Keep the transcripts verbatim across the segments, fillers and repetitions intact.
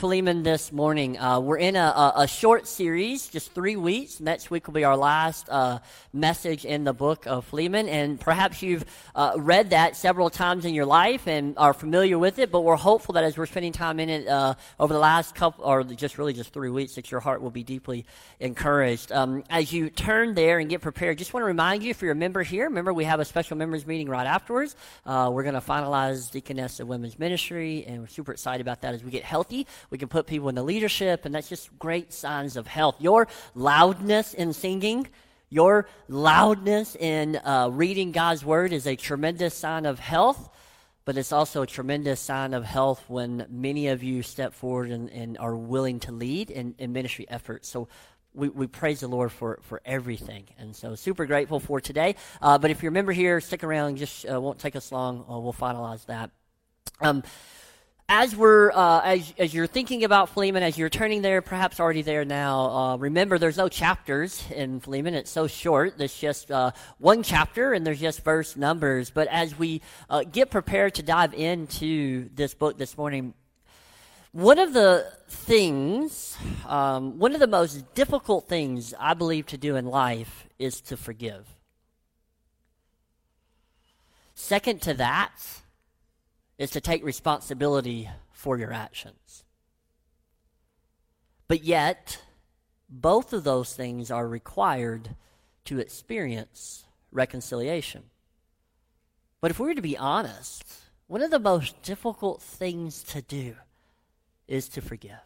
Philemon this morning. Uh, we're in a, a, a short series, just three weeks. Next week will be our last uh, message in the book of Philemon, and perhaps you've uh, read that several times in your life and are familiar with it, but we're hopeful that as we're spending time in it uh, over the last couple, or just really just three weeks, that your heart will be deeply encouraged. Um, as you turn there and get prepared, just want to remind you, if you're a member here, remember we have a special members meeting right afterwards. Uh, we're going to finalize Deaconess of Women's Ministry, and we're super excited about that. As we get healthy, we can put people in the leadership, and that's just great signs of health. Your loudness in singing, your loudness in uh, reading God's Word is a tremendous sign of health, but it's also a tremendous sign of health when many of you step forward and, and are willing to lead in, in ministry efforts. So we, we praise the Lord for, for everything, and so super grateful for today. Uh, but if you're a member here, stick around. Just uh, won't take us long. Uh, we'll finalize that. Um, As we're uh, as as you're thinking about Philemon, as you're turning there, perhaps already there now, uh, remember there's no chapters in Philemon. It's so short. There's just uh, one chapter, and there's just verse numbers. But as we uh, get prepared to dive into this book this morning, one of the things, um, one of the most difficult things I believe to do in life is to forgive. Second to that is to take responsibility for your actions. But yet, both of those things are required to experience reconciliation. But if we were to be honest, one of the most difficult things to do is to forgive.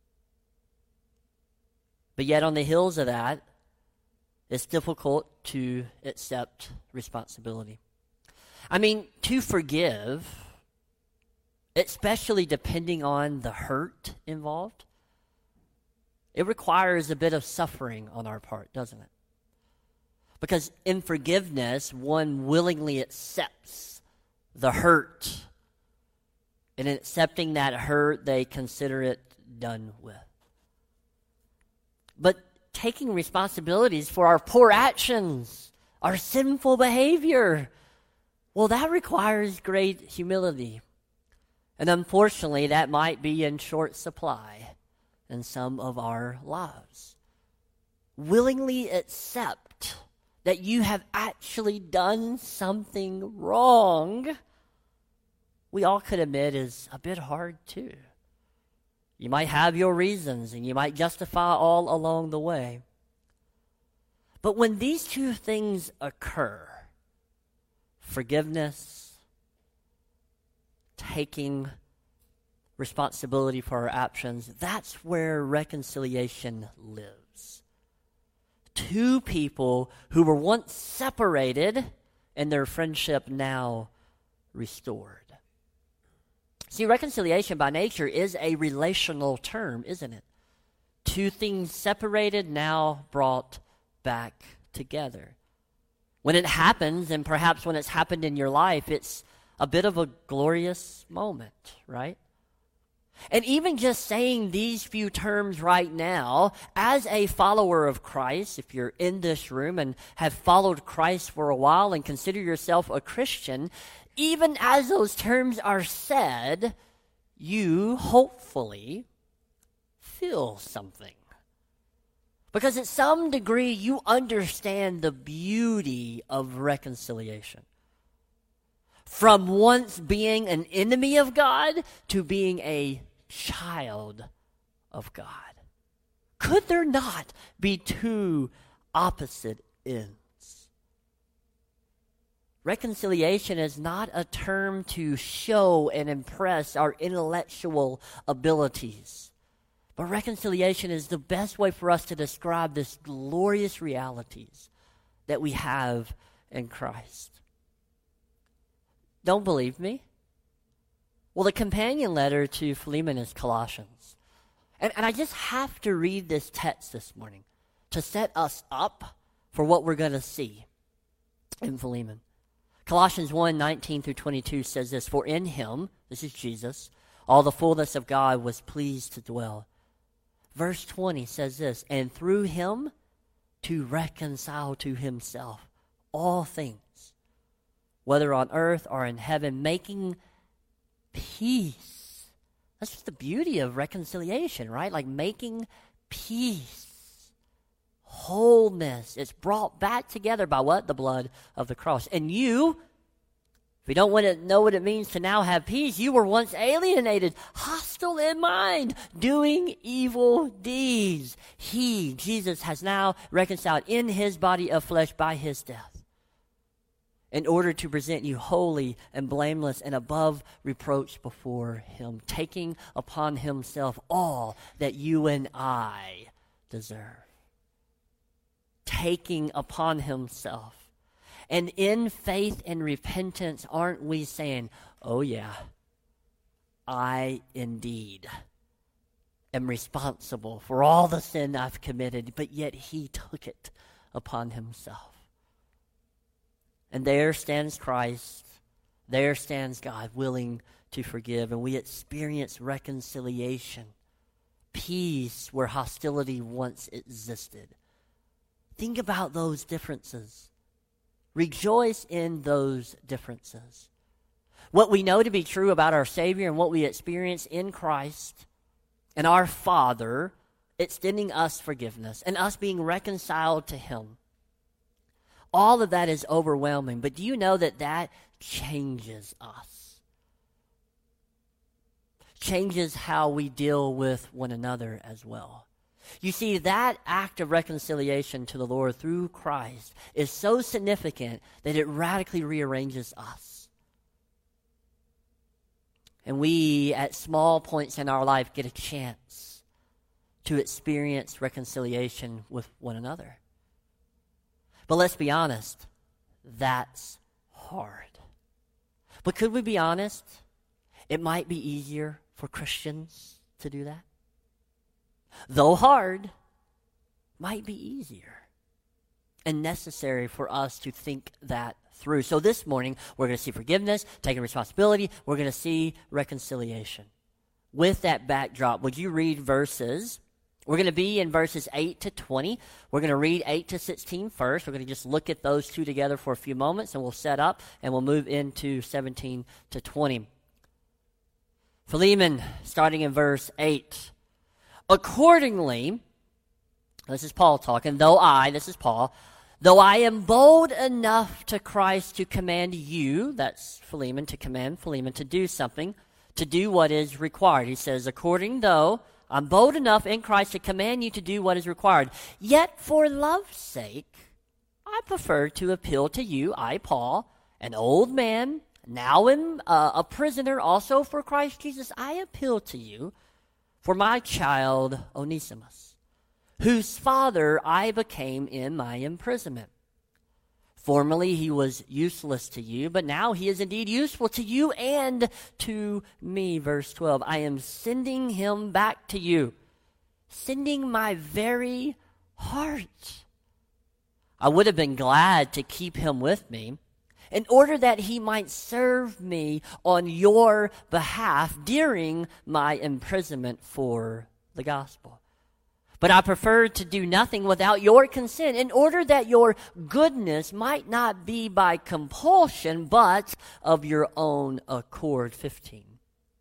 But yet on the heels of that, it's difficult to accept responsibility. I mean, to forgive, especially depending on the hurt involved, it requires a bit of suffering on our part, doesn't it? Because in forgiveness, one willingly accepts the hurt. And in accepting that hurt, they consider it done with. But taking responsibilities for our poor actions, our sinful behavior, well, that requires great humility. And unfortunately, that might be in short supply in some of our lives. Willingly accept that you have actually done something wrong, we all could admit is a bit hard too. You might have your reasons, and you might justify all along the way. But when these two things occur, forgiveness, taking responsibility for our actions, that's where reconciliation lives. Two people who were once separated and their friendship now restored. See, reconciliation by nature is a relational term, isn't it? Two things separated, now brought back together. When it happens, and perhaps when it's happened in your life, it's a bit of a glorious moment, right? And even just saying these few terms right now, as a follower of Christ, if you're in this room and have followed Christ for a while and consider yourself a Christian, even as those terms are said, you hopefully feel something. Because at some degree, you understand the beauty of reconciliation. From once being an enemy of God to being a child of God. Could there not be two opposite ends? Reconciliation is not a term to show and impress our intellectual abilities. But reconciliation is the best way for us to describe this glorious realities that we have in Christ. Don't believe me? Well, the companion letter to Philemon is Colossians. And, and I just have to read this text this morning to set us up for what we're going to see in Philemon. Colossians one, nineteen through twenty-two says this, "For in him," this is Jesus, "all the fullness of God was pleased to dwell." Verse twenty says this, "And through him to reconcile to himself all things, whether on earth or in heaven, making peace." That's just the beauty of reconciliation, right? Like making peace, wholeness. It's brought back together by what? The blood of the cross. And you, if you don't want to know what it means to now have peace, you were once alienated, hostile in mind, doing evil deeds. He, Jesus, has now reconciled in his body of flesh by his death, in order to present you holy and blameless and above reproach before him, taking upon himself all that you and I deserve. Taking upon himself. And in faith and repentance, aren't we saying, oh yeah, I indeed am responsible for all the sin I've committed, but yet he took it upon himself. And there stands Christ, there stands God willing to forgive, and we experience reconciliation, peace where hostility once existed. Think about those differences. Rejoice in those differences. What we know to be true about our Savior and what we experience in Christ and our Father extending us forgiveness and us being reconciled to him. All of that is overwhelming, but do you know that that changes us? Changes how we deal with one another as well. You see, that act of reconciliation to the Lord through Christ is so significant that it radically rearranges us. And we, at small points in our life, get a chance to experience reconciliation with one another. But let's be honest, that's hard. But could we be honest? It might be easier for Christians to do that. Though hard, might be easier and necessary for us to think that through. So this morning, we're going to see forgiveness, taking responsibility. We're going to see reconciliation. With that backdrop, would you read verses? We're going to be in verses eight to twenty. We're going to read eight to sixteen first. We're going to just look at those two together for a few moments, and we'll set up, and we'll move into seventeen to twenty. Philemon, starting in verse eight. Accordingly, this is Paul talking, though I, this is Paul, though I am bold enough to Christ to command you, that's Philemon, to command Philemon to do something, to do what is required. He says, according though, I'm bold enough in Christ to command you to do what is required. Yet for love's sake, I prefer to appeal to you, I, Paul, an old man, now am uh, a prisoner also for Christ Jesus. I appeal to you for my child Onesimus, whose father I became in my imprisonment. Formerly he was useless to you, but now he is indeed useful to you and to me. Verse twelve, I am sending him back to you, sending my very heart. I would have been glad to keep him with me, in order that he might serve me on your behalf during my imprisonment for the gospel. But I prefer to do nothing without your consent, in order that your goodness might not be by compulsion, but of your own accord. fifteen.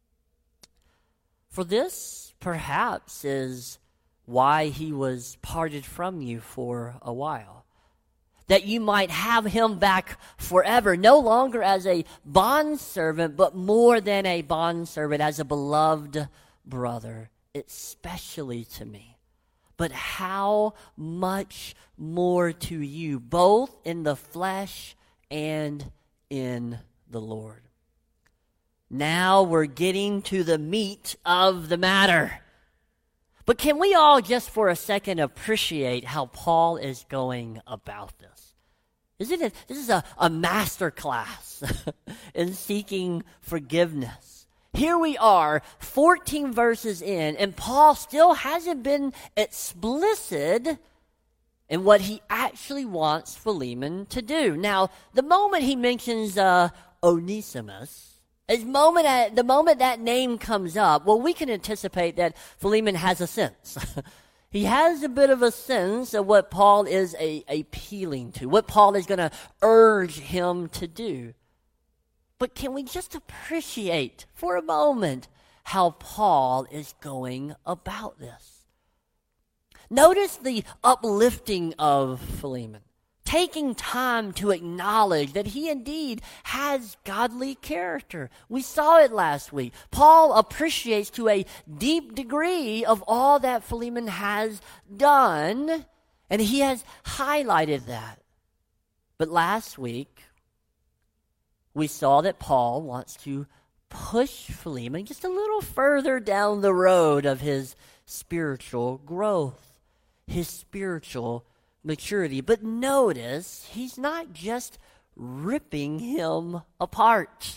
For this, perhaps, is why he was parted from you for a while, that you might have him back forever, no longer as a bondservant, but more than a bondservant, as a beloved brother, especially to me. But how much more to you, both in the flesh and in the Lord. Now we're getting to the meat of the matter. But can we all just for a second appreciate how Paul is going about this? Isn't it? This is a, a master class in seeking forgiveness. Here we are, fourteen verses in, and Paul still hasn't been explicit in what he actually wants Philemon to do. Now, the moment he mentions uh, Onesimus, As moment, the moment that name comes up, well, we can anticipate that Philemon has a sense. He has a bit of a sense of what Paul is a, appealing to, what Paul is going to urge him to do. But can we just appreciate for a moment how Paul is going about this. Notice the uplifting of Philemon, taking time to acknowledge that he indeed has godly character. We saw it last week. Paul appreciates to a deep degree of all that Philemon has done, and he has highlighted that. But last week, we saw that Paul wants to push Philemon just a little further down the road of his spiritual growth, his spiritual maturity. But notice, he's not just ripping him apart.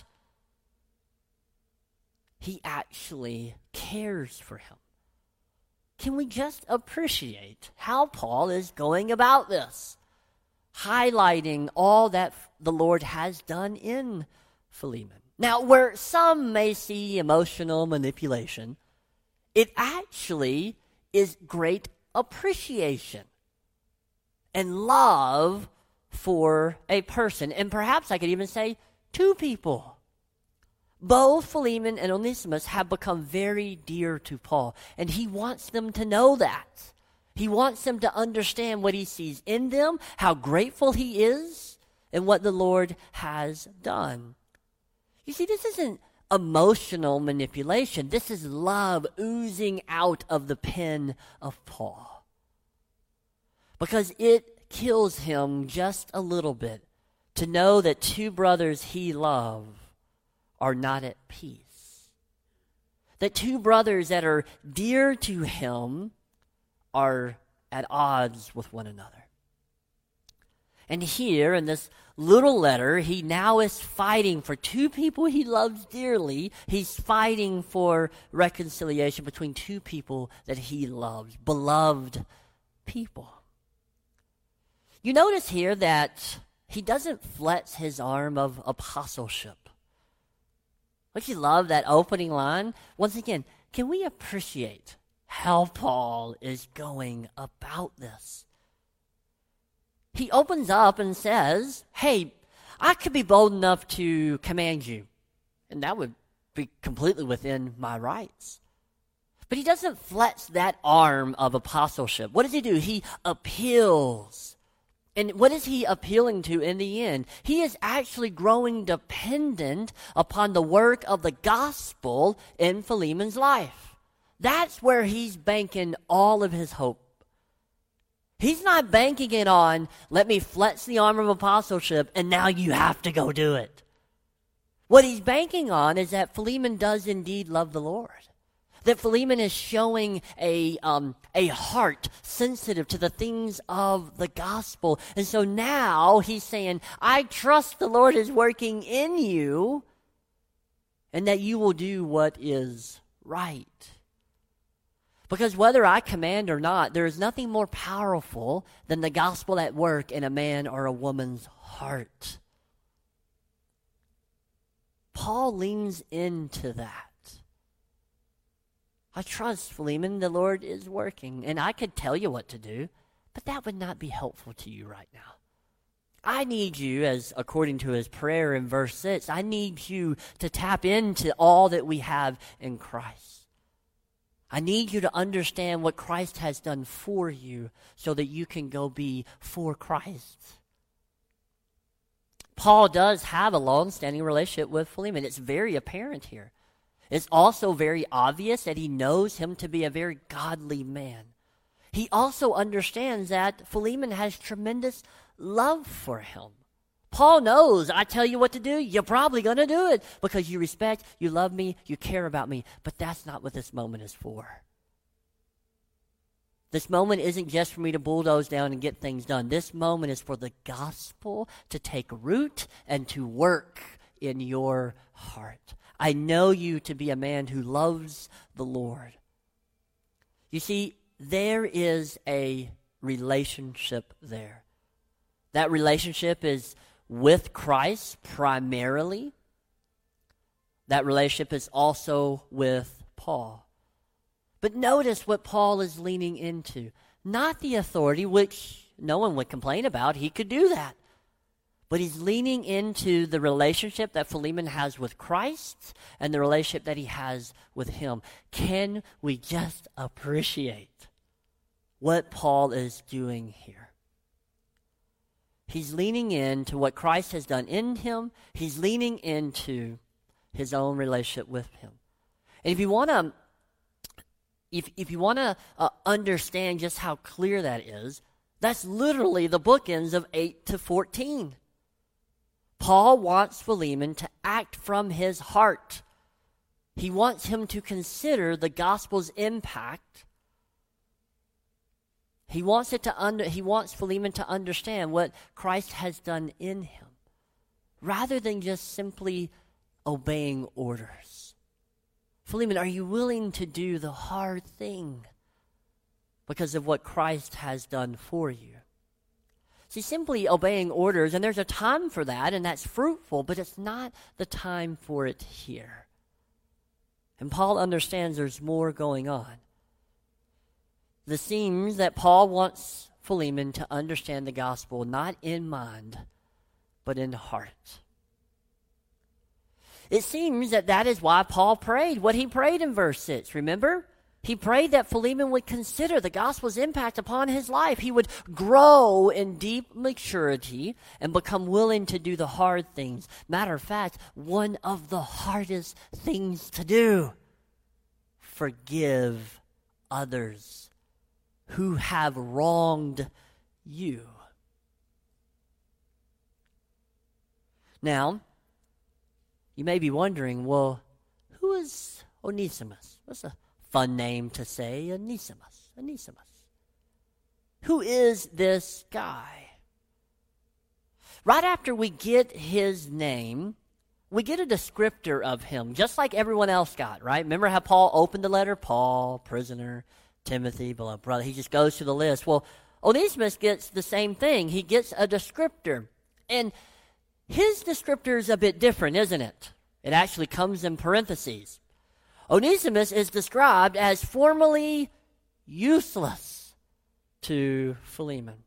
He actually cares for him. Can we just appreciate how Paul is going about this? Highlighting all that the Lord has done in Philemon. Now, where some may see emotional manipulation, it actually is great appreciation and love for a person. And perhaps I could even say two people. Both Philemon and Onesimus have become very dear to Paul, and he wants them to know that. He wants them to understand what he sees in them, how grateful he is, and what the Lord has done. You see, this isn't emotional manipulation. This is love oozing out of the pen of Paul. Because it kills him just a little bit to know that two brothers he loves are not at peace. That two brothers that are dear to him are at odds with one another. And here in this little letter, he now is fighting for two people he loves dearly. He's fighting for reconciliation between two people that he loves, beloved people. You notice here that he doesn't flex his arm of apostleship. Don't you love that opening line? Once again, can we appreciate how Paul is going about this? He opens up and says, hey, I could be bold enough to command you, and that would be completely within my rights. But he doesn't flex that arm of apostleship. What does he do? He appeals. And what is he appealing to in the end? He is actually growing dependent upon the work of the gospel in Philemon's life. That's where he's banking all of his hope. He's not banking it on, let me flex the arm of apostleship, and now you have to go do it. What he's banking on is that Philemon does indeed love the Lord. That Philemon is showing a, um, a heart sensitive to the things of the gospel. And so now he's saying, I trust the Lord is working in you, and that you will do what is right. Because whether I command or not, there is nothing more powerful than the gospel at work in a man or a woman's heart. Paul leans into that. I trust, Philemon, the Lord is working, and I could tell you what to do, but that would not be helpful to you right now. I need you, as according to his prayer in verse six, I need you to tap into all that we have in Christ. I need you to understand what Christ has done for you so that you can go be for Christ. Paul does have a long-standing relationship with Philemon. It's very apparent here. It's also very obvious that he knows him to be a very godly man. He also understands that Philemon has tremendous love for him. Paul knows, I tell you what to do, you're probably going to do it because you respect, you love me, you care about me. But that's not what this moment is for. This moment isn't just for me to bulldoze down and get things done. This moment is for the gospel to take root and to work in your heart. I know you to be a man who loves the Lord. You see, there is a relationship there. That relationship is with Christ primarily. That relationship is also with Paul. But notice what Paul is leaning into. Not the authority, which no one would complain about. He could do that. but he's leaning into the relationship that Philemon has with Christ and the relationship that he has with him. Can we just appreciate what Paul is doing here? He's leaning into what Christ has done in him. He's leaning into his own relationship with him. And if you want to, if if you want to uh, understand just how clear that is, that's literally the bookends of eight to fourteen. Paul wants Philemon to act from his heart. He wants him to consider the gospel's impact. He wants it to under, he wants Philemon to understand what Christ has done in him, rather than just simply obeying orders. Philemon, are you willing to do the hard thing because of what Christ has done for you? See, simply obeying orders, and there's a time for that, and that's fruitful, but it's not the time for it here. And Paul understands there's more going on. It seems that Paul wants Philemon to understand the gospel not in mind, but in heart. It seems that that is why Paul prayed what he prayed in verse six. Remember? He prayed that Philemon would consider the gospel's impact upon his life. He would grow in deep maturity and become willing to do the hard things. Matter of fact, one of the hardest things to do: forgive others who have wronged you. Now, you may be wondering, well, who is Onesimus? What's a fun name to say? Onesimus. Onesimus. Who is this guy? Right after we get his name, we get a descriptor of him, just like everyone else got, right? Remember how Paul opened the letter? Paul, prisoner, Timothy, beloved brother. He just goes through the list. Well, Onesimus gets the same thing. He gets a descriptor. And his descriptor is a bit different, isn't it? It actually comes in parentheses. Onesimus is described as formerly useless to Philemon.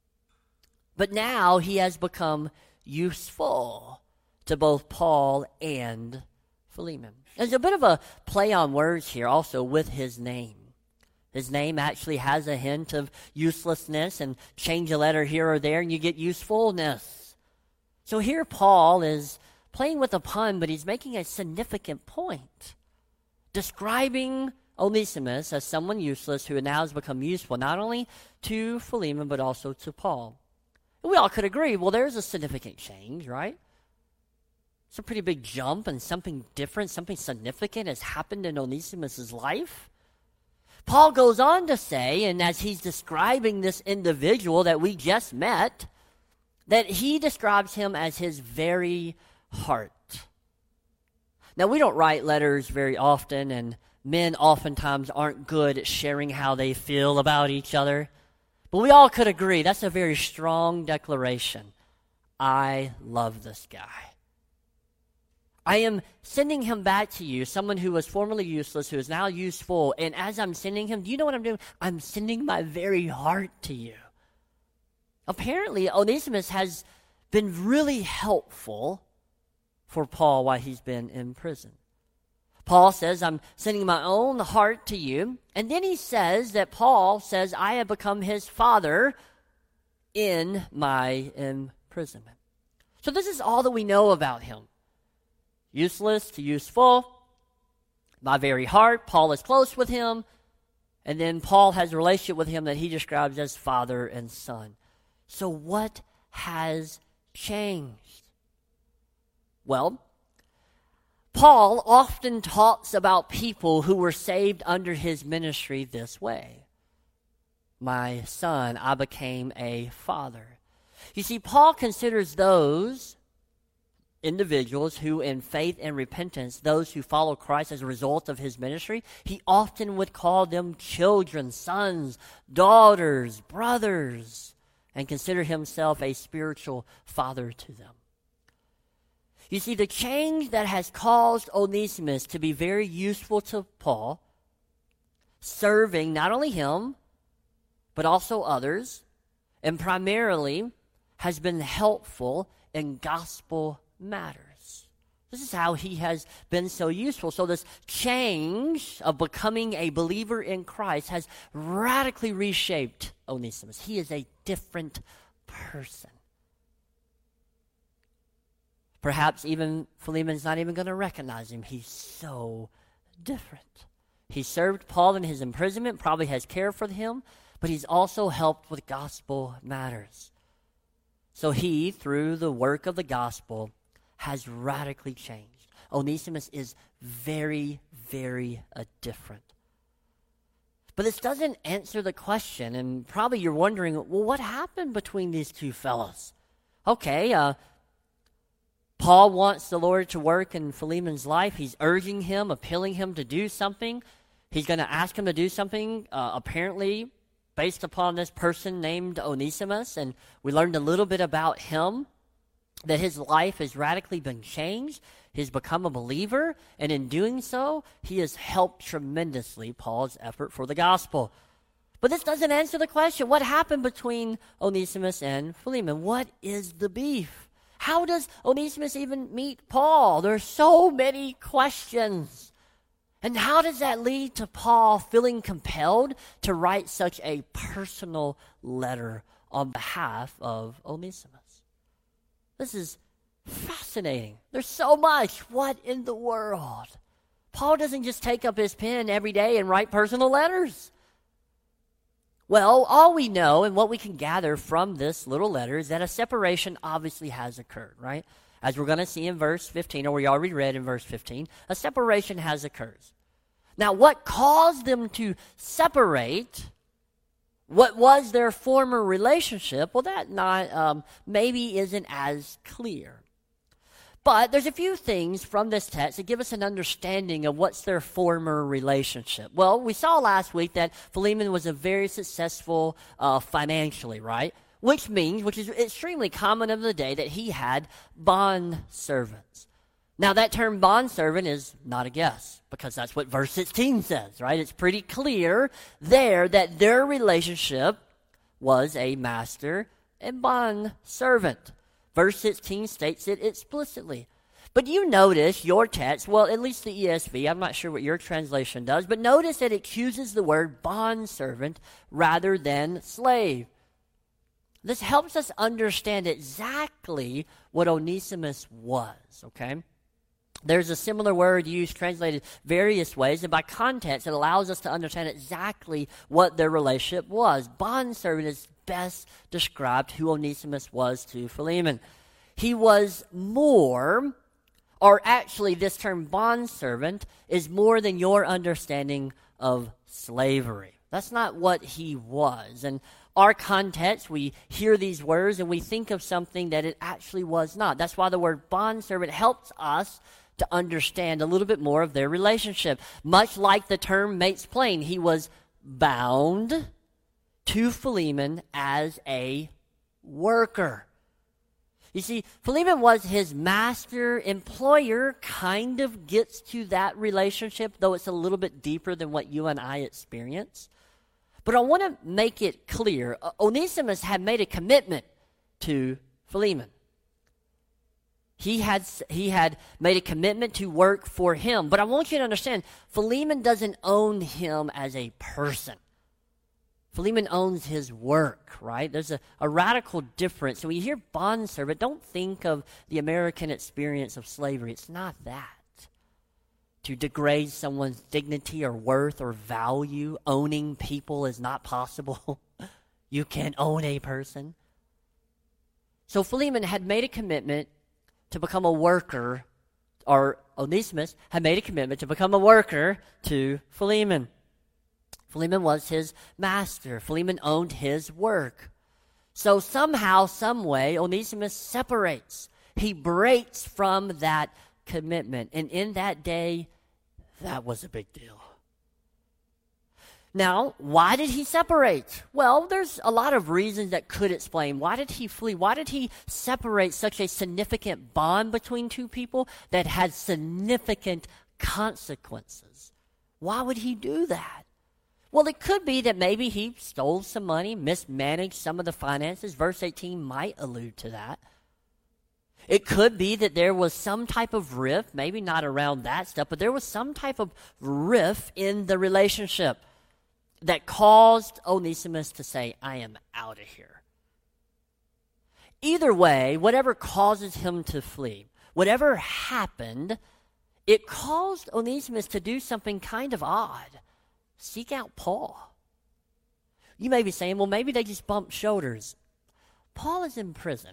But now he has become useful to both Paul and Philemon. There's a bit of a play on words here also with his name. His name actually has a hint of uselessness, and change a letter here or there and you get usefulness. So here Paul is playing with a pun, but he's making a significant point, describing Onesimus as someone useless who now has become useful, not only to Philemon, but also to Paul. And we all could agree, well, there's a significant change, right? It's a pretty big jump, and something different, something significant has happened in Onesimus' life. Paul goes on to say, and as he's describing this individual that we just met, that he describes him as his very heart. Now, we don't write letters very often, and men oftentimes aren't good at sharing how they feel about each other. But we all could agree that's a very strong declaration. I love this guy. I am sending him back to you, someone who was formerly useless, who is now useful. And as I'm sending him, do you know what I'm doing? I'm sending my very heart to you. Apparently, Onesimus has been really helpful for Paul while he's been in prison. Paul says, I'm sending my own heart to you. And then he says that Paul says, I have become his father in my imprisonment. So this is all that we know about him. Useless to useful. My very heart. Paul is close with him. And then Paul has a relationship with him that he describes as father and son. So what has changed? Well, Paul often talks about people who were saved under his ministry this way. My son, I became a father. You see, Paul considers those individuals who in faith and repentance, those who follow Christ as a result of his ministry, he often would call them children, sons, daughters, brothers, and consider himself a spiritual father to them. You see, the change that has caused Onesimus to be very useful to Paul, serving not only him, but also others, and primarily has been helpful in gospel matters. This is how he has been so useful. So this change of becoming a believer in Christ has radically reshaped Onesimus. He is a different person. Perhaps even Philemon's not even going to recognize him. He's so different. He served Paul in his imprisonment, probably has cared for him, but he's also helped with gospel matters. So he, through the work of the gospel, has radically changed. Onesimus is very, very uh, different. But this doesn't answer the question, and probably you're wondering, well, what happened between these two fellows? Okay, uh, Paul wants the Lord to work in Philemon's life. He's urging him, appealing him to do something. He's going to ask him to do something, uh, apparently based upon this person named Onesimus. And we learned a little bit about him, that his life has radically been changed. He's become a believer. And in doing so, he has helped tremendously Paul's effort for the gospel. But this doesn't answer the question. What happened between Onesimus and Philemon? What is the beef? How does Onesimus even meet Paul? There are so many questions. And how does that lead to Paul feeling compelled to write such a personal letter on behalf of Onesimus? This is fascinating. There's so much. What in the world? Paul doesn't just take up his pen every day and write personal letters. Well, all we know and what we can gather from this little letter is that a separation obviously has occurred, right? As we're going to see in verse fifteen, or we already read in verse fifteen, a separation has occurred. Now, what caused them to separate? What was their former relationship? Well, that not um, maybe isn't as clear. But there's a few things from this text that give us an understanding of what's their former relationship. Well, we saw last week that Philemon was a very successful uh, financially, right? Which means, which is extremely common of the day, that he had bond servants. Now, that term bondservant is not a guess, because that's what verse sixteen says, right? It's pretty clear there that their relationship was a master and bondservant. Verse sixteen states it explicitly. But you notice your text, well, at least the E S V, I'm not sure what your translation does, but notice that it uses the word bondservant rather than slave. This helps us understand exactly what Onesimus was, okay? There's a similar word used, translated various ways, and by context, it allows us to understand exactly what their relationship was. Bondservant is best described who Onesimus was to Philemon. He was more, or actually this term bondservant is more than your understanding of slavery. That's not what he was. In our context, we hear these words and we think of something that it actually was not. That's why the word bondservant helps us to understand a little bit more of their relationship. Much like the term makes plain, he was bound to Philemon as a worker. You see, Philemon was his master. Employer kind of gets to that relationship, though it's a little bit deeper than what you and I experience. But I want to make it clear, Onesimus had made a commitment to Philemon. He had, he had made a commitment to work for him. But I want you to understand, Philemon doesn't own him as a person. Philemon owns his work, right? There's a, a radical difference. So when you hear bondservant, don't think of the American experience of slavery. It's not that. To degrade someone's dignity or worth or value, owning people is not possible. You can't own a person. So Philemon had made a commitment to become a worker, or Onesimus had made a commitment to become a worker to Philemon. Philemon was his master. Philemon owned his work. So somehow, some way, Onesimus separates. He breaks from that commitment. And in that day, that was a big deal. Now, why did he separate? Well, there's a lot of reasons that could explain. Why did he flee? Why did he separate such a significant bond between two people that had significant consequences? Why would he do that? Well, it could be that maybe he stole some money, mismanaged some of the finances. Verse eighteen might allude to that. It could be that there was some type of rift, maybe not around that stuff, but there was some type of rift in the relationship that caused Onesimus to say, I am out of here. Either way, whatever causes him to flee, whatever happened, it caused Onesimus to do something kind of odd. Seek out Paul. You may be saying, well, maybe they just bumped shoulders. Paul is in prison.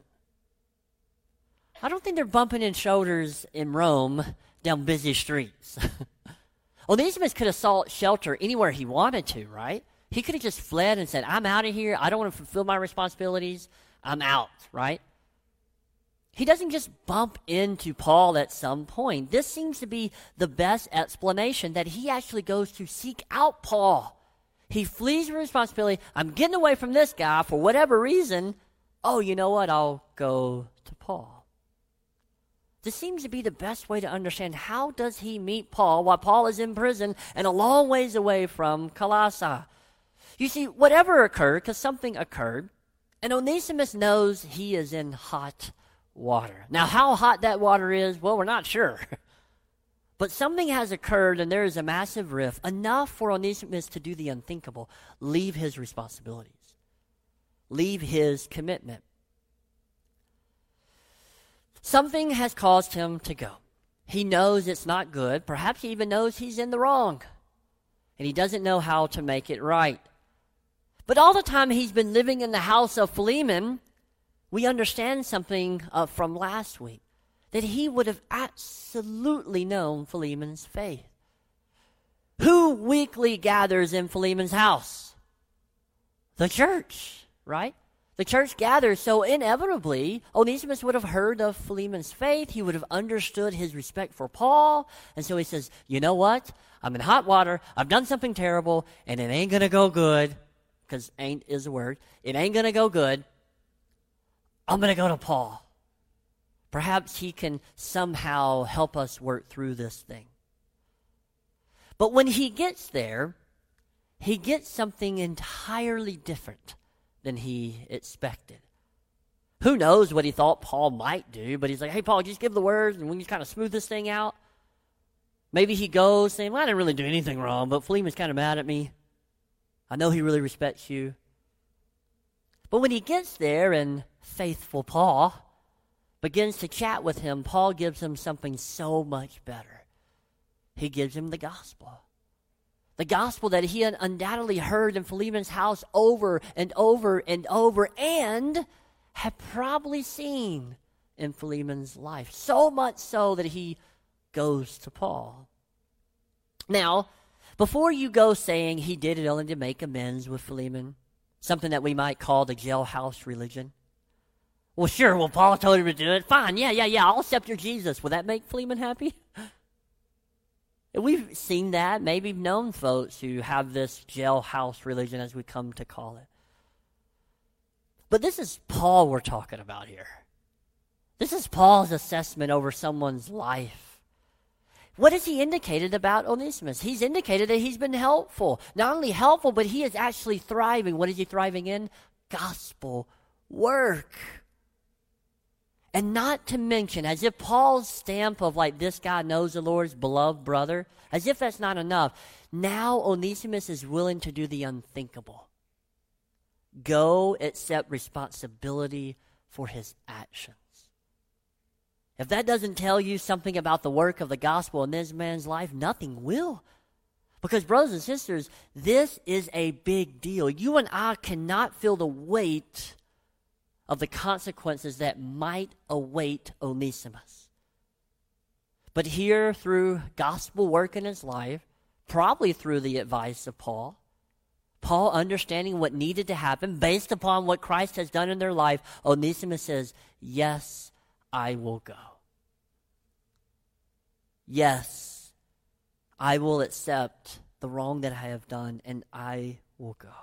I don't think they're bumping in shoulders in Rome down busy streets. Onesimus could have sought shelter anywhere he wanted to, right? He could have just fled and said, I'm out of here. I don't want to fulfill my responsibilities. I'm out, right? He doesn't just bump into Paul at some point. This seems to be the best explanation, that he actually goes to seek out Paul. He flees from responsibility. I'm getting away from this guy for whatever reason. Oh, you know what? I'll go to Paul. This seems to be the best way to understand how does he meet Paul while Paul is in prison and a long ways away from Colossae. You see, whatever occurred, because something occurred, and Onesimus knows he is in hot water. Now, how hot that water is, well, we're not sure. But something has occurred, and there is a massive rift, enough for Onesimus to do the unthinkable, leave his responsibilities, leave his commitment. Something has caused him to go. He knows it's not good. Perhaps he even knows he's in the wrong, and he doesn't know how to make it right. But all the time he's been living in the house of Philemon, we understand something uh, from last week, that he would have absolutely known Philemon's faith. Who weekly gathers in Philemon's house? The church, right? The church gathers, so inevitably, Onesimus would have heard of Philemon's faith. He would have understood his respect for Paul. And so he says, you know what? I'm in hot water. I've done something terrible, and it ain't going to go good, because ain't is a word. It ain't going to go good. I'm going to go to Paul. Perhaps he can somehow help us work through this thing. But when he gets there, he gets something entirely different than he expected. Who knows what he thought Paul might do, but he's like, hey, Paul, just give the word and we can kind of smooth this thing out. Maybe he goes saying, well, I didn't really do anything wrong, but Philemon's kind of mad at me. I know he really respects you. But when he gets there and faithful Paul begins to chat with him, Paul gives him something so much better. He gives him the gospel. The gospel that he had undoubtedly heard in Philemon's house over and over and over, and had probably seen in Philemon's life. So much so that he goes to Paul. Now, before you go saying he did it only to make amends with Philemon, something that we might call the jailhouse religion. Well, sure, well, Paul told him to do it. Fine, yeah, yeah, yeah, I'll accept your Jesus. Will that make Philemon happy? And we've seen that, maybe known folks who have this jailhouse religion, as we come to call it. But this is Paul we're talking about here. This is Paul's assessment over someone's life. What has he indicated about Onesimus? He's indicated that he's been helpful. Not only helpful, but he is actually thriving. What is he thriving in? Gospel work. And not to mention, as if Paul's stamp of like, this guy knows the Lord's beloved brother, as if that's not enough, now Onesimus is willing to do the unthinkable. Go accept responsibility for his actions. If that doesn't tell you something about the work of the gospel in this man's life, nothing will. Because brothers and sisters, this is a big deal. You and I cannot feel the weight of the consequences that might await Onesimus. But here, through gospel work in his life, probably through the advice of Paul, Paul understanding what needed to happen based upon what Christ has done in their life, Onesimus says, yes, I will go. Yes, I will accept the wrong that I have done, and I will go.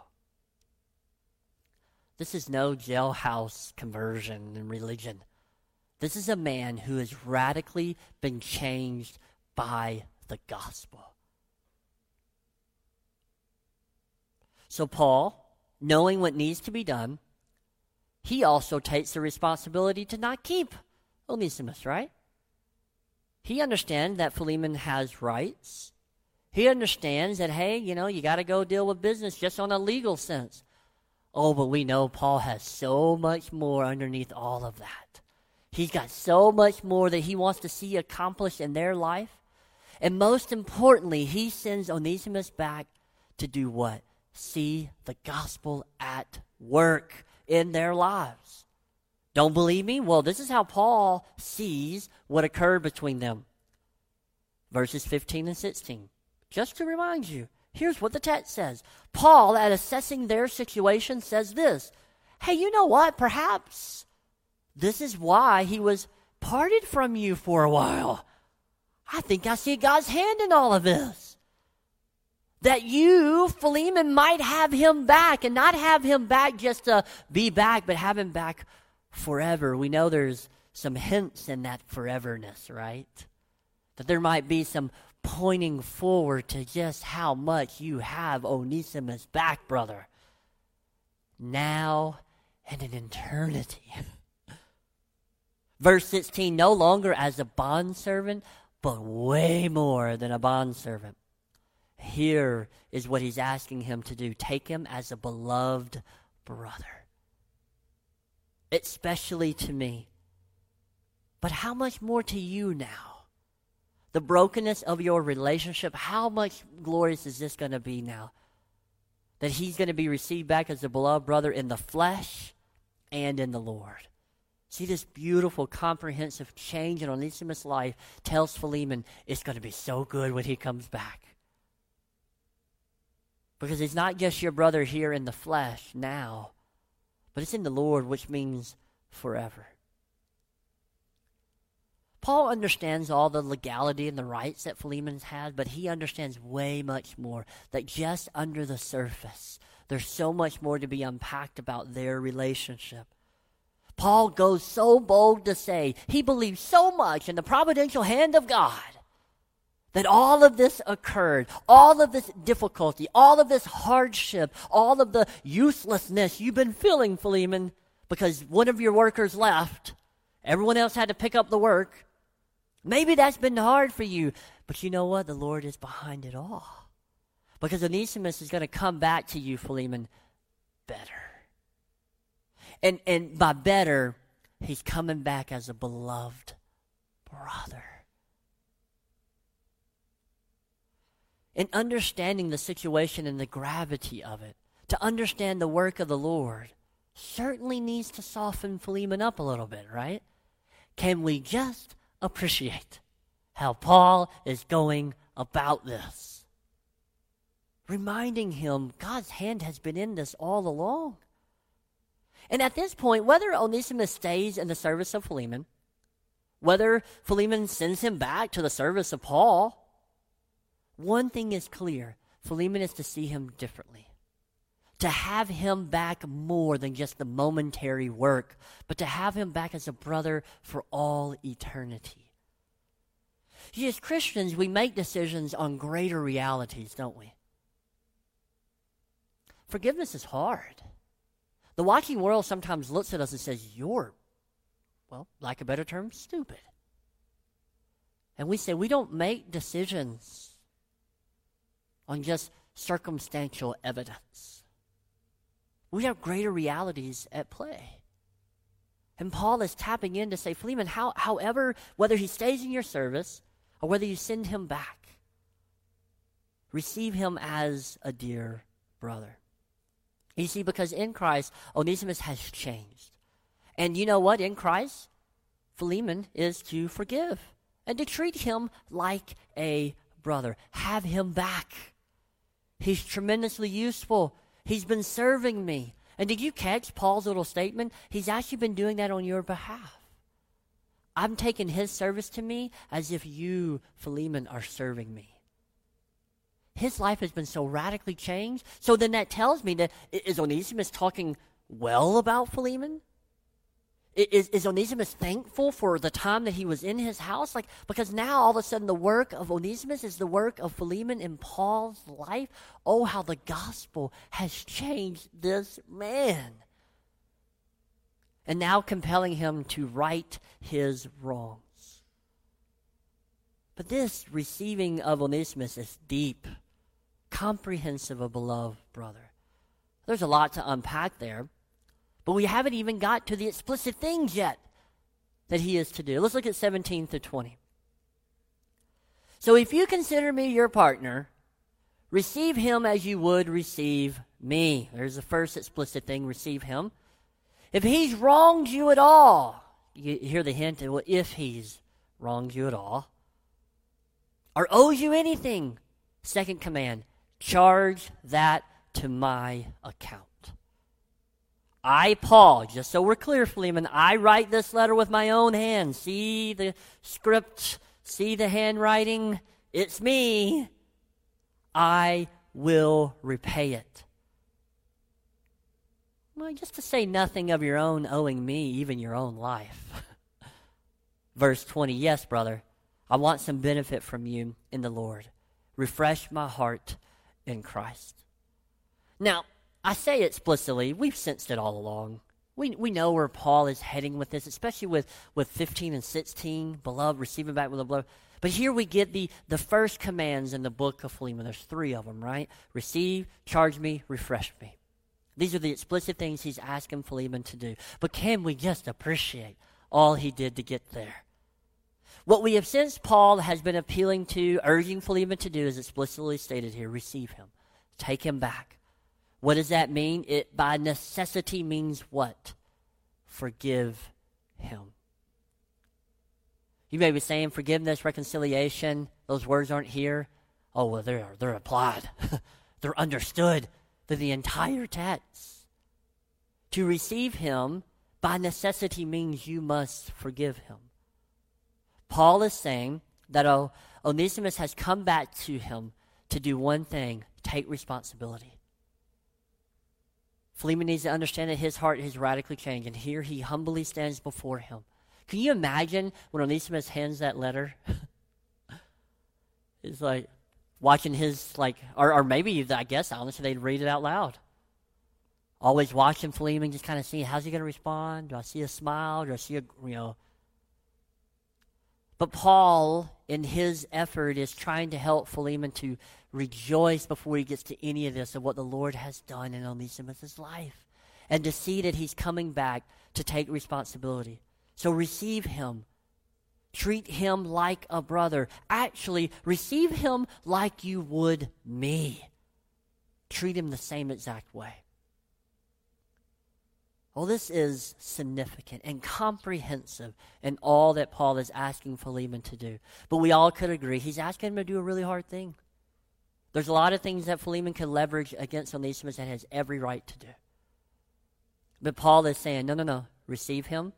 This is no jailhouse conversion in religion. This is a man who has radically been changed by the gospel. So Paul, knowing what needs to be done, he also takes the responsibility to not keep Onesimus, right? He understands that Philemon has rights. He understands that, hey, you know, you got to go deal with business just on a legal sense. Oh, but we know Paul has so much more underneath all of that. He's got so much more that he wants to see accomplished in their life. And most importantly, he sends Onesimus back to do what? See the gospel at work in their lives. Don't believe me? Well, this is how Paul sees what occurred between them. Verses fifteen and sixteen. Just to remind you, here's what the text says. Paul, at assessing their situation, says this. Hey, you know what? Perhaps this is why he was parted from you for a while. I think I see God's hand in all of this. That you, Philemon, might have him back, and not have him back just to be back, but have him back forever. We know there's some hints in that foreverness, right? That there might be some pointing forward to just how much you have Onesimus back, brother. Now and in eternity. Verse sixteen, no longer as a bondservant, but way more than a bondservant. Here is what he's asking him to do. Take him as a beloved brother. Especially to me. But how much more to you now? The brokenness of your relationship, how much glorious is this going to be now? That he's going to be received back as a beloved brother in the flesh and in the Lord. See, this beautiful, comprehensive change in Onesimus' life tells Philemon it's going to be so good when he comes back. Because he's not just your brother here in the flesh now, but it's in the Lord, which means forever. Paul understands all the legality and the rights that Philemon's had, but he understands way much more, that just under the surface, there's so much more to be unpacked about their relationship. Paul goes so bold to say he believes so much in the providential hand of God that all of this occurred, all of this difficulty, all of this hardship, all of the uselessness you've been feeling, Philemon, because one of your workers left, everyone else had to pick up the work. Maybe that's been hard for you, but you know what? The Lord is behind it all. Because Onesimus is going to come back to you, Philemon, better. And and by better, he's coming back as a beloved brother. And understanding the situation and the gravity of it, to understand the work of the Lord, certainly needs to soften Philemon up a little bit, right? Can we just appreciate how Paul is going about this? Reminding him God's hand has been in this all along. And at this point, whether Onesimus stays in the service of Philemon, whether Philemon sends him back to the service of Paul, one thing is clear. Philemon is to see him differently. To have him back more than just the momentary work, but to have him back as a brother for all eternity. See, as Christians, we make decisions on greater realities, don't we? Forgiveness is hard. The watching world sometimes looks at us and says, you're, well, like a better term, stupid. And we say we don't make decisions on just circumstantial evidence. We have greater realities at play. And Paul is tapping in to say, Philemon, how, however, whether he stays in your service or whether you send him back, receive him as a dear brother. You see, because in Christ, Onesimus has changed. And you know what? In Christ, Philemon is to forgive and to treat him like a brother. Have him back. He's tremendously useful. He's been serving me. And did you catch Paul's little statement? He's actually been doing that on your behalf. I'm taking his service to me as if you, Philemon, are serving me. His life has been so radically changed. So then that tells me that, is Onesimus talking well about Philemon? Is, is Onesimus thankful for the time that he was in his house? Like, because now all of a sudden the work of Onesimus is the work of Philemon in Paul's life. Oh, how the gospel has changed this man. and now compelling him to right his wrongs. But this receiving of Onesimus is deep, comprehensive, a beloved brother. There's a lot to unpack there, but we haven't even got to the explicit things yet that he is to do. Let's look at seventeen through twenty. So if you consider me your partner, receive him as you would receive me. There's the first explicit thing, receive him. If he's wronged you at all, you hear the hint, well, if he's wronged you at all, or owes you anything, second command, charge that to my account. I, Paul, just so we're clear, Philemon, I write this letter with my own hand. See the script, see the handwriting, it's me. I will repay it. Well, just to say nothing of your own owing me, even your own life. Verse twenty, yes, brother, I want some benefit from you in the Lord. Refresh my heart in Christ. Now, I say explicitly, we've sensed it all along. We we know where Paul is heading with this, especially with, with fifteen and sixteen, beloved, receiving back with the beloved. But here we get the, the first commands in the book of Philemon. There's three of them, right? Receive, charge me, refresh me. These are the explicit things he's asking Philemon to do. But can we just appreciate all he did to get there? What we have sensed Paul has been appealing to, urging Philemon to do is explicitly stated here, receive him. Take him back. What does that mean? It by necessity means what? Forgive him. You may be saying forgiveness, reconciliation, those words aren't here. Oh, well, they're, they're applied. They're understood through the entire text. To receive him by necessity means you must forgive him. Paul is saying that O- Onesimus has come back to him to do one thing, take responsibility. Philemon needs to understand that his heart has radically changed, and here he humbly stands before him. Can you imagine when Onesimus hands that letter? It's like watching his, like, or, or maybe, I guess, honestly, they'd read it out loud. Always watching Philemon, just kind of seeing, how's he going to respond? Do I see a smile? Do I see a, you know. But Paul, in his effort, is trying to help Philemon to rejoice before he gets to any of this of what the Lord has done in Onesimus' life, and to see that he's coming back to take responsibility. So receive him. Treat him like a brother. Actually, receive him like you would me. Treat him the same exact way. Well, this is significant and comprehensive in all that Paul is asking Philemon to do. But we all could agree he's asking him to do a really hard thing. There's a lot of things that Philemon could leverage against Onesimus that has every right to do. But Paul is saying, no, no, no, receive him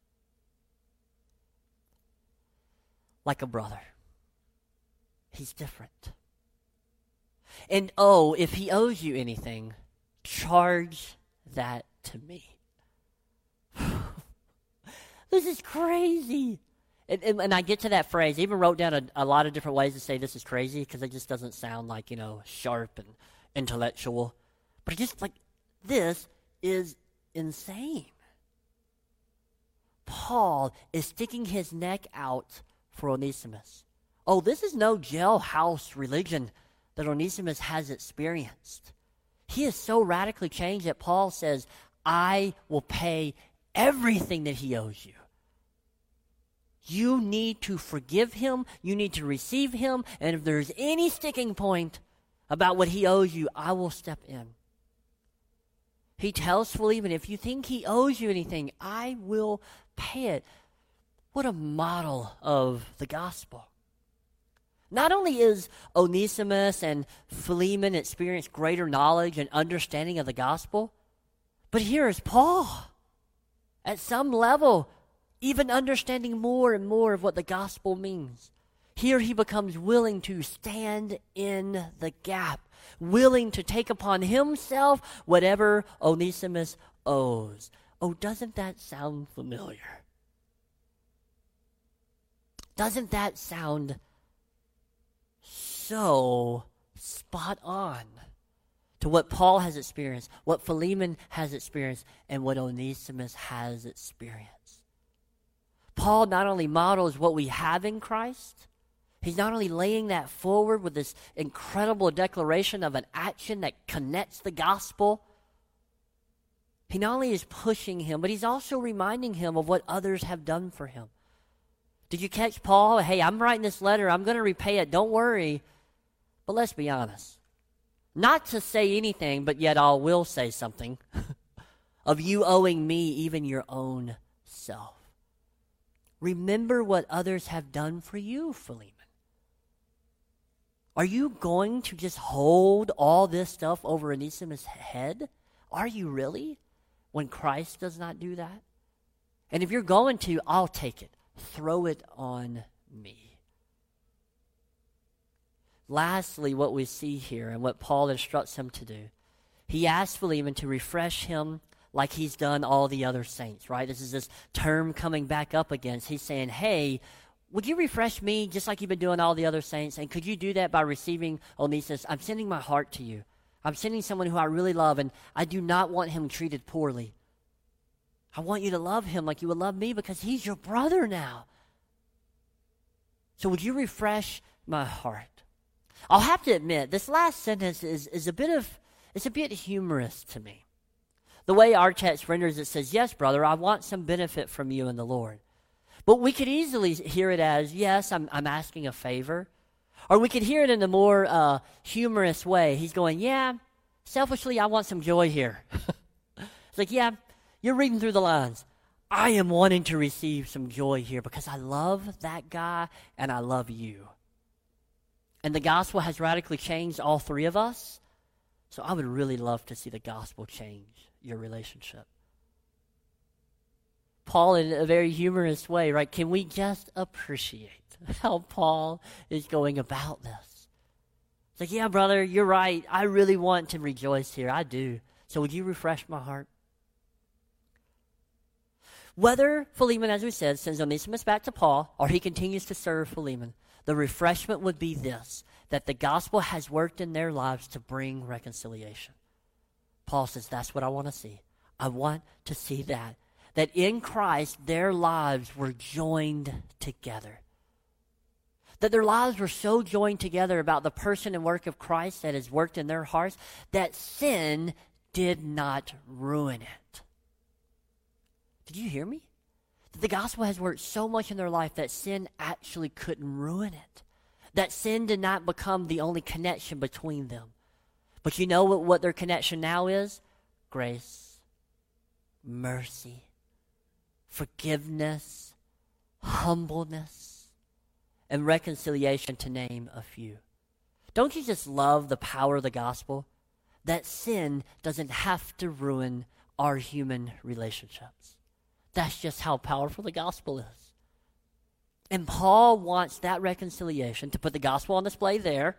like a brother. He's different. And oh, if he owes you anything, charge that to me. This is crazy. And, and, and I get to that phrase. I even wrote down a, a lot of different ways to say this is crazy because it just doesn't sound like, you know, sharp and intellectual. But it just like, this is insane. Paul is sticking his neck out for Onesimus. Oh, this is no jailhouse religion that Onesimus has experienced. He is so radically changed that Paul says, I will pay everything that he owes you. You need to forgive him. You need to receive him. And if there's any sticking point about what he owes you, I will step in. He tells Philemon, if you think he owes you anything, I will pay it. What a model of the gospel. Not only is Onesimus and Philemon experience greater knowledge and understanding of the gospel, but here is Paul, at some level, even understanding more and more of what the gospel means. Here he becomes willing to stand in the gap, willing to take upon himself whatever Onesimus owes. Oh, doesn't that sound familiar? Doesn't that sound so spot on to what Paul has experienced, what Philemon has experienced, and what Onesimus has experienced. Paul not only models what we have in Christ, he's not only laying that forward with this incredible declaration of an action that connects the gospel. He not only is pushing him, but he's also reminding him of what others have done for him. Did you catch Paul? Hey, I'm writing this letter. I'm going to repay it. Don't worry. But let's be honest. Not to say anything, but yet I will say something of you owing me even your own self. Remember what others have done for you, Philemon. Are you going to just hold all this stuff over Onesimus' head? Are you really? When Christ does not do that? And if you're going to, I'll take it. Throw it on me. Lastly, what we see here and what Paul instructs him to do, he asks Philemon to refresh him like he's done all the other saints, right? This is this term coming back up again. He's saying, hey, would you refresh me just like you've been doing all the other saints? And could you do that by receiving Onesimus? I'm sending my heart to you. I'm sending someone who I really love, and I do not want him treated poorly. I want you to love him like you would love me because he's your brother now. So would you refresh my heart? I'll have to admit, this last sentence is, is a bit of, it's a bit humorous to me. The way our text renders it says, yes, brother, I want some benefit from you in the Lord. But we could easily hear it as, yes, I'm, I'm asking a favor. Or we could hear it in a more uh, humorous way. He's going, yeah, selfishly, I want some joy here. It's like, yeah, you're reading through the lines. I am wanting to receive some joy here because I love that guy and I love you. And the gospel has radically changed all three of us. So I would really love to see the gospel change your relationship. Paul, in a very humorous way, right? Can we just appreciate how Paul is going about this? It's like, yeah, brother, you're right. I really want to rejoice here. I do. So would you refresh my heart? Whether Philemon, as we said, sends Onesimus back to Paul, or he continues to serve Philemon, the refreshment would be this, that the gospel has worked in their lives to bring reconciliation. Paul says, that's what I want to see. I want to see that. That in Christ, their lives were joined together. That their lives were so joined together about the person and work of Christ that has worked in their hearts, that sin did not ruin it. Did you hear me? That the gospel has worked so much in their life that sin actually couldn't ruin it. That sin did not become the only connection between them. But you know what, what their connection now is? Grace, mercy, forgiveness, humbleness, and reconciliation, to name a few. Don't you just love the power of the gospel? That sin doesn't have to ruin our human relationships. That's just how powerful the gospel is. And Paul wants that reconciliation, to put the gospel on display there,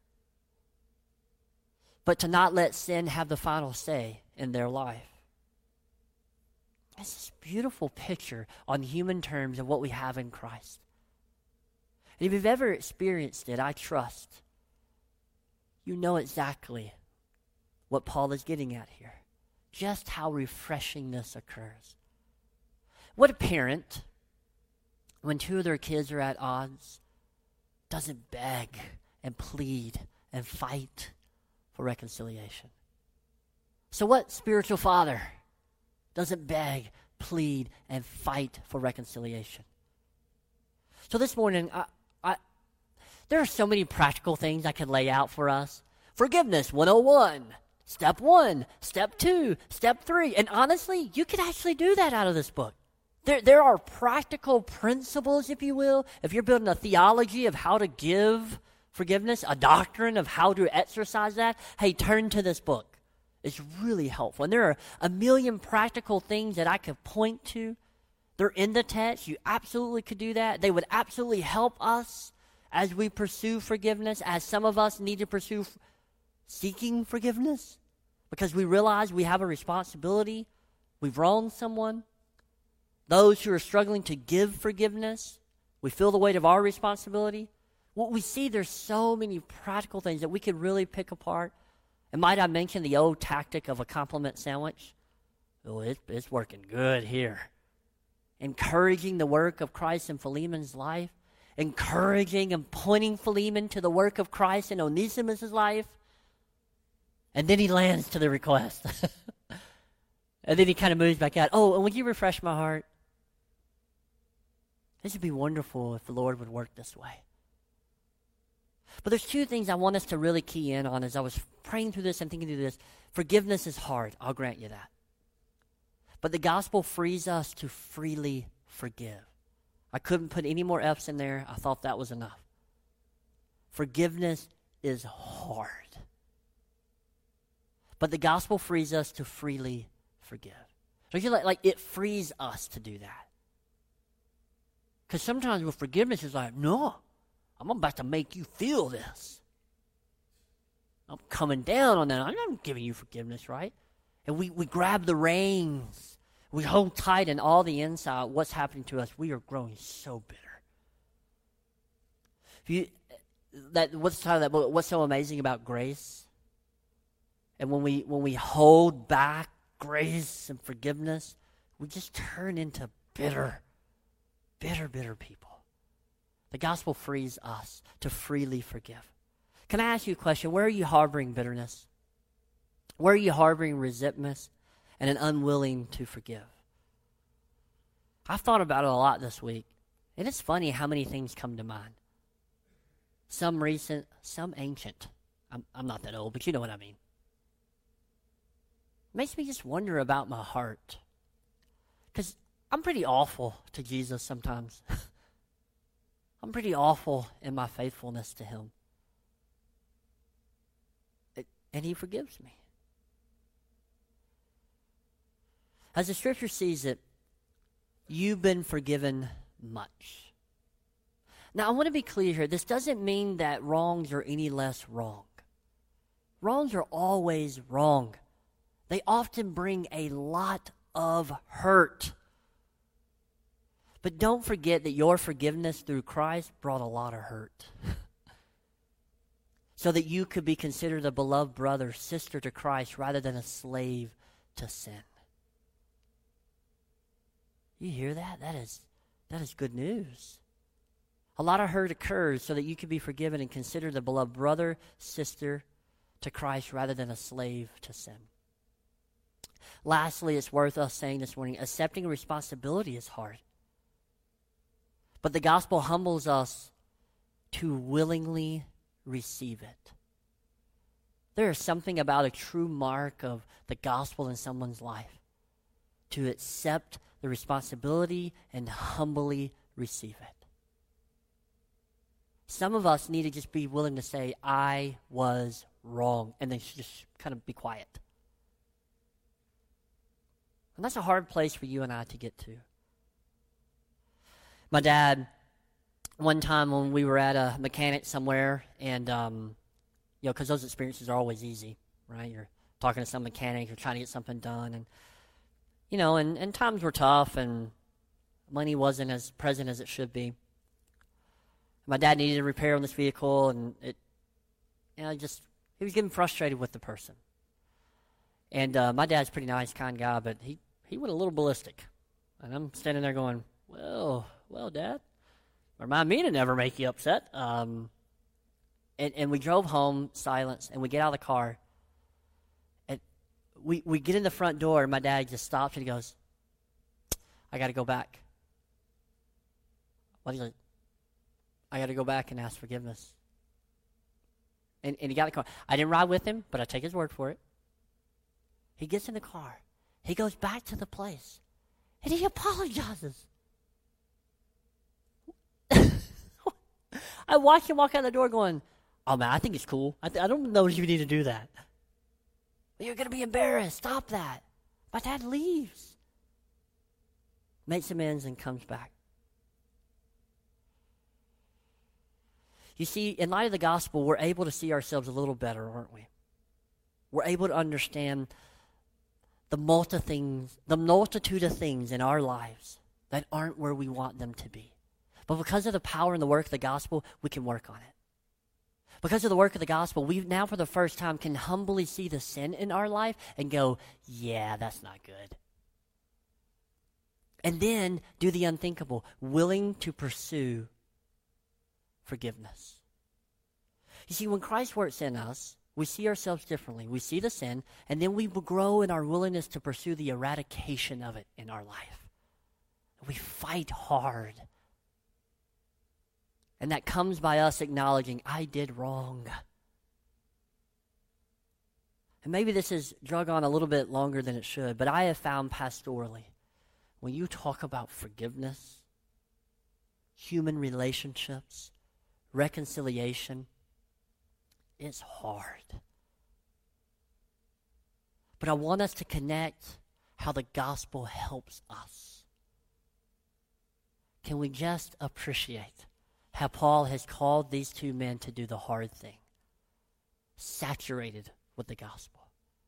but to not let sin have the final say in their life. It's this beautiful picture on human terms of what we have in Christ. And if you've ever experienced it, I trust you know exactly what Paul is getting at here. Just how refreshing this occurs. What a parent, when two of their kids are at odds, doesn't beg and plead and fight for reconciliation? So what spiritual father doesn't beg, plead, and fight for reconciliation? So this morning, I, I, there are so many practical things I could lay out for us. Forgiveness one oh one. Step one, step two, step three. And honestly, you could actually do that out of this book. There, there are practical principles, if you will. If you're building a theology of how to give forgiveness, a doctrine of how to exercise that, hey, turn to this book. It's really helpful. And there are a million practical things that I could point to. They're in the text. You absolutely could do that. They would absolutely help us as we pursue forgiveness, as some of us need to pursue f- seeking forgiveness, because we realize we have a responsibility. We've wronged someone. Those who are struggling to give forgiveness, we feel the weight of our responsibility. What we see, there's so many practical things that we could really pick apart. And might I mention the old tactic of a compliment sandwich? Oh, it, it's working good here. Encouraging the work of Christ in Philemon's life. Encouraging and pointing Philemon to the work of Christ in Onesimus' life. And then he lands to the request. And then he kind of moves back out. Oh, and would you refresh my heart? This would be wonderful if the Lord would work this way. But there's two things I want us to really key in on as I was praying through this and thinking through this. Forgiveness is hard. I'll grant you that. But the gospel frees us to freely forgive. I couldn't put any more F's in there. I thought that was enough. Forgiveness is hard. But the gospel frees us to freely forgive. So I feel like, like it frees us to do that. Because sometimes with forgiveness, it's like, no, I'm about to make you feel this. I'm coming down on that. I'm not giving you forgiveness, right? And we, we grab the reins. We hold tight, and all the inside, what's happening to us, we are growing so bitter. If you, that, what's the title of that book? What's so amazing about grace? And when we when we hold back grace and forgiveness, we just turn into bitter, bitter, bitter people. The gospel frees us to freely forgive. Can I ask you a question? Where are you harboring bitterness? Where are you harboring resentment and an unwilling to forgive? I've thought about it a lot this week, and it's funny how many things come to mind. Some recent, some ancient. I'm, I'm not that old, but you know what I mean. Makes me just wonder about my heart. Because I'm pretty awful to Jesus sometimes. I'm pretty awful in my faithfulness to him. It, and he forgives me. As the scripture sees it, you've been forgiven much. Now, I want to be clear here. This doesn't mean that wrongs are any less wrong. Wrongs are always wrong. They often bring a lot of hurt. But don't forget that your forgiveness through Christ brought a lot of hurt. So that you could be considered a beloved brother, sister to Christ, rather than a slave to sin. You hear that? That is, that is good news. A lot of hurt occurs so that you can be forgiven and considered a beloved brother, sister to Christ, rather than a slave to sin. Lastly, it's worth us saying this morning, accepting responsibility is hard. But the gospel humbles us to willingly receive it. There is something about a true mark of the gospel in someone's life. To accept the responsibility and humbly receive it. Some of us need to just be willing to say, I was wrong, and then just kind of be quiet. And that's a hard place for you and I to get to. My dad, one time when we were at a mechanic somewhere, and, um, you know, because those experiences are always easy, right? You're talking to some mechanic, you're trying to get something done, and, you know, and, and times were tough, and money wasn't as present as it should be. My dad needed a repair on this vehicle, and it, you know, just, he was getting frustrated with the person. And uh, my dad's a pretty nice, kind guy, but he, he went a little ballistic. And I'm standing there going, well, well, Dad, remind me to never make you upset. Um, and, and we drove home, silence, and we get out of the car. And we, we get in the front door, and my dad just stops and he goes, I got to go back. What is it? I got to go back and ask forgiveness. And, and he got in the car. I didn't ride with him, but I take his word for it. He gets in the car. He goes back to the place. And he apologizes. I watch him walk out the door going, oh, man, I think it's cool. I, th- I don't know if you need to do that. But you're going to be embarrassed. Stop that. My dad leaves. Makes amends and comes back. You see, in light of the gospel, we're able to see ourselves a little better, aren't we? We're able to understand the multi things, the multitude of things in our lives that aren't where we want them to be. But because of the power and the work of the gospel, we can work on it. Because of the work of the gospel, we now for the first time can humbly see the sin in our life and go, yeah, that's not good. And then do the unthinkable, willing to pursue forgiveness. You see, when Christ works in us, we see ourselves differently. We see the sin, and then we will grow in our willingness to pursue the eradication of it in our life. We fight hard. And that comes by us acknowledging, I did wrong. And maybe this has drug on a little bit longer than it should, but I have found pastorally, when you talk about forgiveness, human relationships, reconciliation, it's hard. But I want us to connect how the gospel helps us. Can we just appreciate how Paul has called these two men to do the hard thing, saturated with the gospel?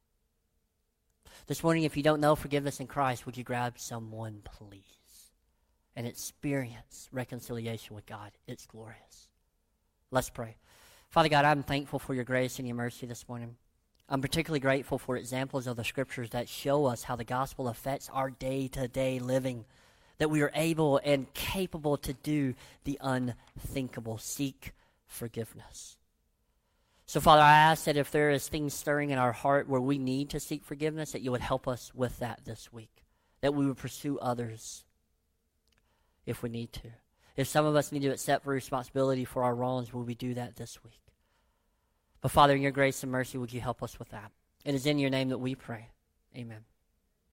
This morning, if you don't know forgiveness in Christ, would you grab someone, please, and experience reconciliation with God? It's glorious. Let's pray. Father God, I'm thankful for your grace and your mercy this morning. I'm particularly grateful for examples of the scriptures that show us how the gospel affects our day-to-day living, that we are able and capable to do the unthinkable, seek forgiveness. So, Father, I ask that if there is things stirring in our heart where we need to seek forgiveness, that you would help us with that this week, that we would pursue others if we need to. If some of us need to accept responsibility for our wrongs, will we do that this week? But, Father, in your grace and mercy, would you help us with that? It is in your name that we pray. Amen.